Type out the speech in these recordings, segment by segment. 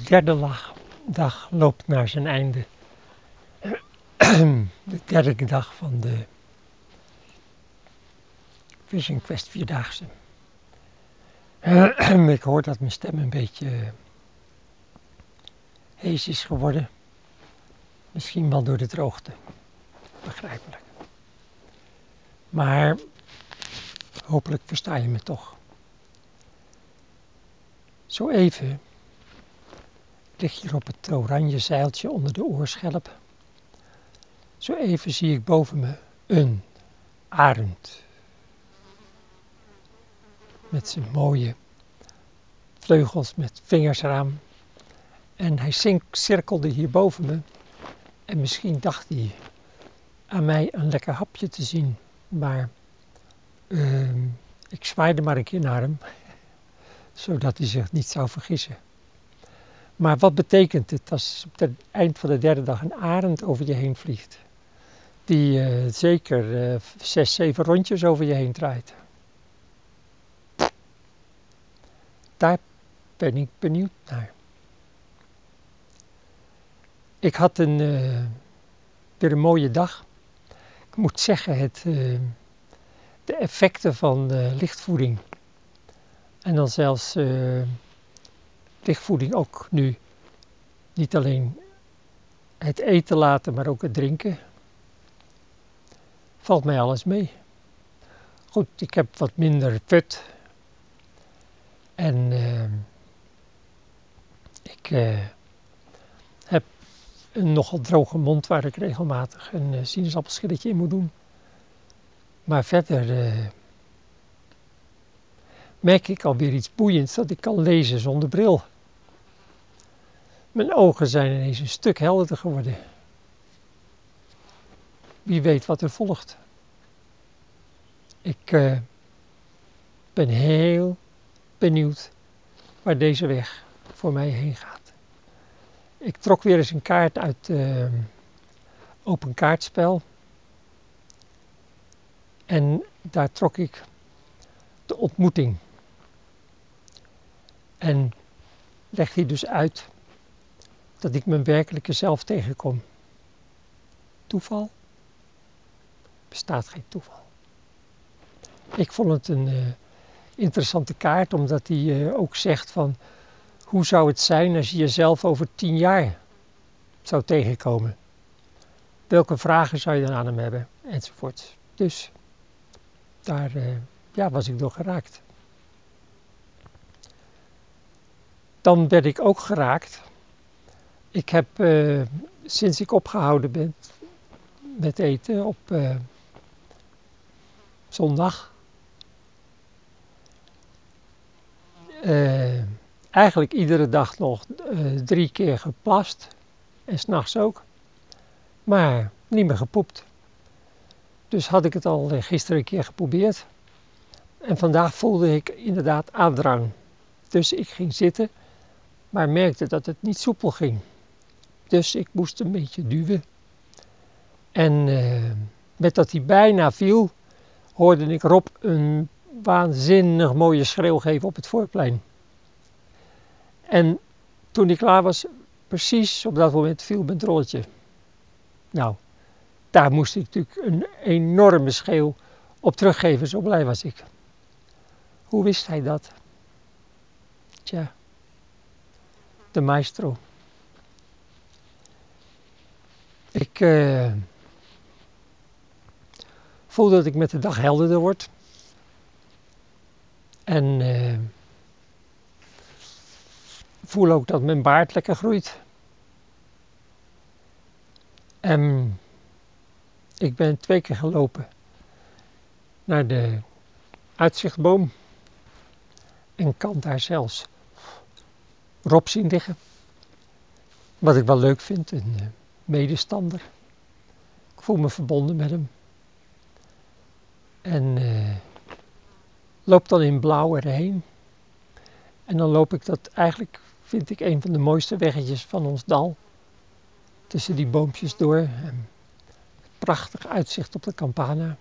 derde dag loopt naar zijn einde. De derde dag van de Vision Quest 4-daagse. Ik hoor dat mijn stem een beetje hees is geworden. Misschien wel door de droogte. Begrijpelijk. Maar hopelijk versta je me toch. Zo even lig hier op het oranje zeiltje onder de oorschelp. Zo even zie ik boven me een arend. Met zijn mooie vleugels met vingers eraan. En hij cirkelde hier boven me. En misschien dacht hij aan mij een lekker hapje te zien. Maar ik zwaaide maar een keer naar hem. Zodat hij zich niet zou vergissen. Maar wat betekent het als op het eind van de derde dag een arend over je heen vliegt? Die zeker 6, 7 rondjes over je heen draait. Daar ben ik benieuwd naar. Ik had weer een mooie dag. Ik moet zeggen, de effecten van lichtvoeding. En dan zelfs lichtvoeding ook nu. Niet alleen het eten laten, maar ook het drinken. Valt mij alles mee. Goed, ik heb wat minder put. En ik heb een nogal droge mond waar ik regelmatig een sinaasappelschilletje in moet doen. Maar verder merk ik alweer iets boeiends dat ik kan lezen zonder bril. Mijn ogen zijn ineens een stuk helderder geworden. Wie weet wat er volgt. Ik ben heel benieuwd waar deze weg voor mij heen gaat. Ik trok weer eens een kaart uit open kaartspel. En daar trok ik de ontmoeting. En legt hij dus uit dat ik mijn werkelijke zelf tegenkom. Toeval? Bestaat geen toeval. Ik vond het een interessante kaart, omdat hij ook zegt van hoe zou het zijn als je jezelf over 10 jaar zou tegenkomen? Welke vragen zou je dan aan hem hebben? Enzovoort. Dus daar was ik door geraakt. Dan werd ik ook geraakt. Ik heb sinds ik opgehouden ben met eten op zondag eigenlijk iedere dag nog 3 keer geplast en 's nachts ook, maar niet meer gepoept. Dus had ik het al gisteren een keer geprobeerd en vandaag voelde ik inderdaad aandrang. Dus ik ging zitten, maar merkte dat het niet soepel ging. Dus ik moest een beetje duwen. En met dat hij bijna viel, hoorde ik Rob een waanzinnig mooie schreeuw geven op het voorplein. En toen hij klaar was, precies op dat moment viel mijn trolletje. Nou, daar moest ik natuurlijk een enorme schreeuw op teruggeven, zo blij was ik. Hoe wist hij dat? Tja, de maestro. Ik voel dat ik met de dag helderder word. En voel ook dat mijn baard lekker groeit. En ik ben 2 keer gelopen naar de uitzichtboom. En kan daar zelfs Rob zien liggen. Wat ik wel leuk vind, een medestander. Ik voel me verbonden met hem. En loop dan in blauw erheen. En dan loop ik dat eigenlijk, vind ik, een van de mooiste weggetjes van ons dal. Tussen die boompjes door. En prachtig uitzicht op de Campana.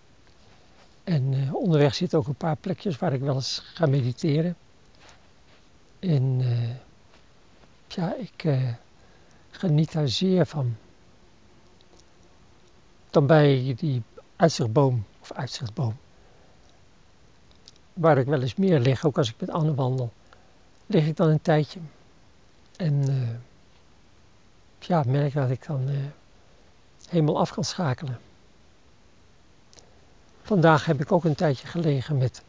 En onderweg zitten ook een paar plekjes waar ik wel eens ga mediteren. En ja, ik geniet daar zeer van. Dan bij die uitzichtboom, waar ik wel eens meer lig, ook als ik met Anne wandel, lig ik dan een tijdje. En merk dat ik dan helemaal af kan schakelen. Vandaag heb ik ook een tijdje gelegen met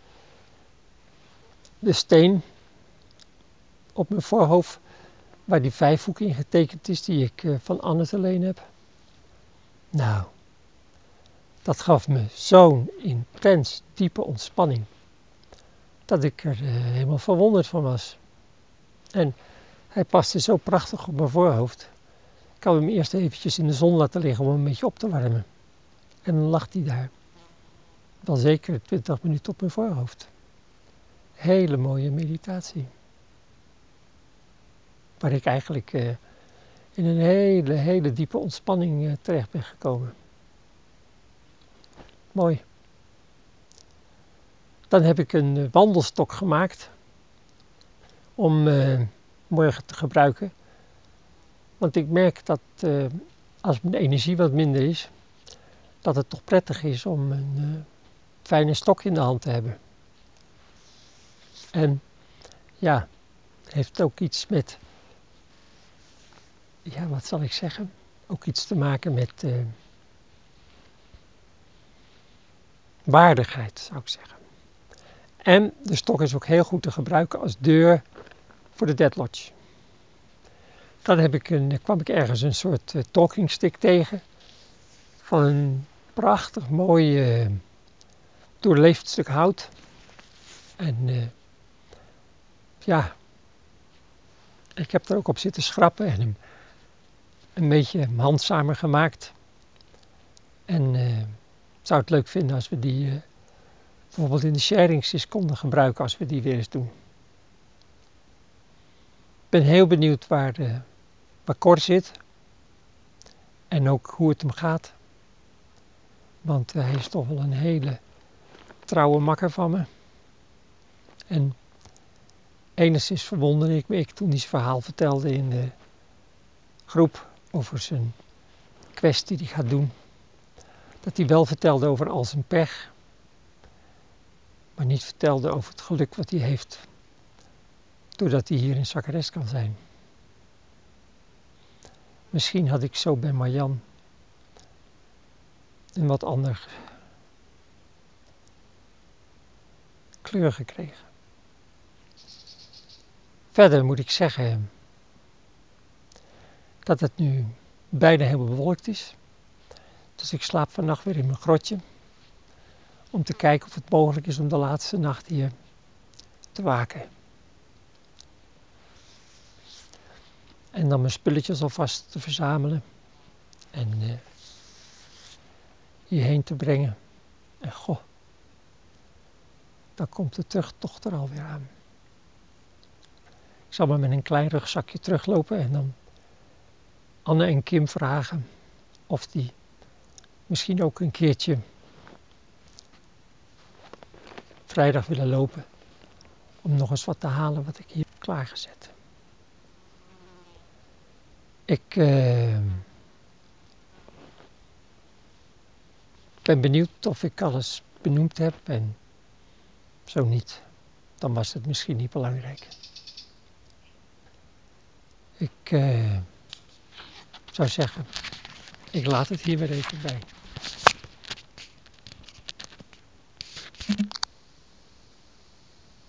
de steen op mijn voorhoofd, waar die vijfhoek in getekend is, die ik van Anne te leen heb. Nou, dat gaf me zo'n intens diepe ontspanning, dat ik er helemaal verwonderd van was. En hij paste zo prachtig op mijn voorhoofd. Ik had hem eerst eventjes in de zon laten liggen om hem een beetje op te warmen. En dan lag hij daar. Wel zeker 20 minuten op mijn voorhoofd. Hele mooie meditatie. Waar ik eigenlijk in een hele diepe ontspanning terecht ben gekomen. Mooi. Dan heb ik een wandelstok gemaakt. Om morgen te gebruiken. Want ik merk dat als mijn energie wat minder is, dat het toch prettig is om een fijne stok in de hand te hebben. En ja, heeft ook iets met, wat zal ik zeggen? Ook iets te maken met waardigheid, zou ik zeggen. En de stok is ook heel goed te gebruiken als deur voor de Dead Lodge. Dan kwam ik ergens een soort talking stick tegen. Van een prachtig mooi doorleefd stuk hout. En ik heb er ook op zitten schrappen en hem een beetje handzamer gemaakt. En zou het leuk vinden als we die bijvoorbeeld in de sharings konden gebruiken als we die weer eens doen. Ik ben heel benieuwd waar Cor zit. En ook hoe het hem gaat. Want hij is toch wel een hele trouwe makker van me. En enigszins verwonderde ik me toen hij zijn verhaal vertelde in de groep over zijn quest die hij gaat doen. Dat hij wel vertelde over al zijn pech. Maar niet vertelde over het geluk wat hij heeft. Doordat hij hier in Zakeres kan zijn. Misschien had ik zo bij Marjan een wat ander kleur gekregen. Verder moet ik zeggen dat het nu bijna helemaal bewolkt is. Dus ik slaap vannacht weer in mijn grotje. Om te kijken of het mogelijk is om de laatste nacht hier te waken. En dan mijn spulletjes alvast te verzamelen. En hierheen te brengen. En dan komt de terugtocht er alweer aan. Ik zal maar met een klein rugzakje teruglopen en dan Anne en Kim vragen of die misschien ook een keertje vrijdag willen lopen. Om nog eens wat te halen wat ik hier heb klaargezet. Ik ben benieuwd of ik alles benoemd heb en zo niet. Dan was het misschien niet belangrijk. Ik zou zeggen, ik laat het hier weer even bij.